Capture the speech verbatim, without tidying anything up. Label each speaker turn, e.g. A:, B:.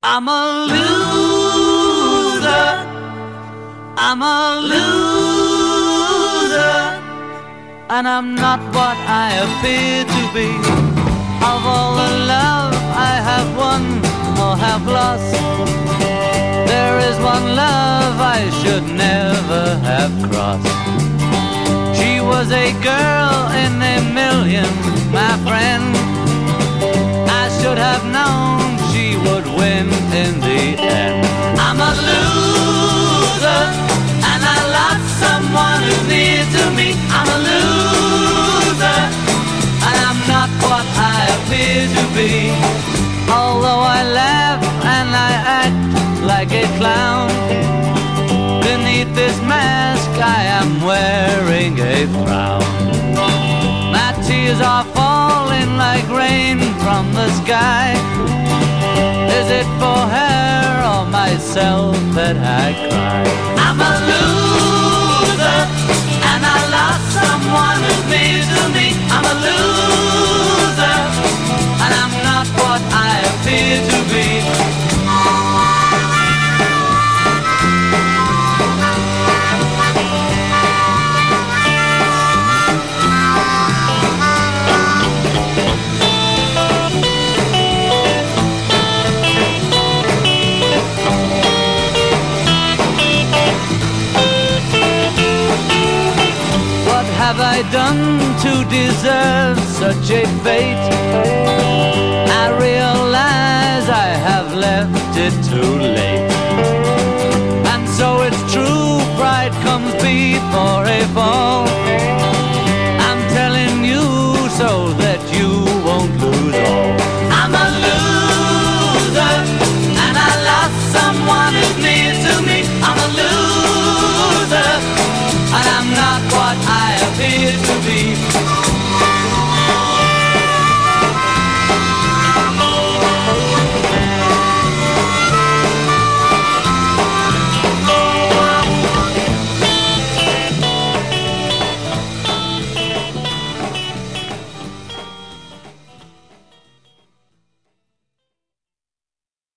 A: I'm a loser, I'm a loser, and I'm not what I appear to be. Of all the love I have won or have lost, there is one love I should never have crossed. She was a girl in a million, my friend. I should have known she would win in the end. I'm a loser, and I lost someone who's near to me. I'm a loser, and I'm not what I appear to be. Although I laugh and I act like a clown, beneath this mask I am wearing a frown. My tears are falling like rain from the sky. Is it for her or myself that I cry? I'm a loser, and I lost someone who's near to me. I'm a loser, and I'm not what I appear to be. What have I done to deserve such a fate? I realize I have left it too late. And so it's true, pride comes before a fall.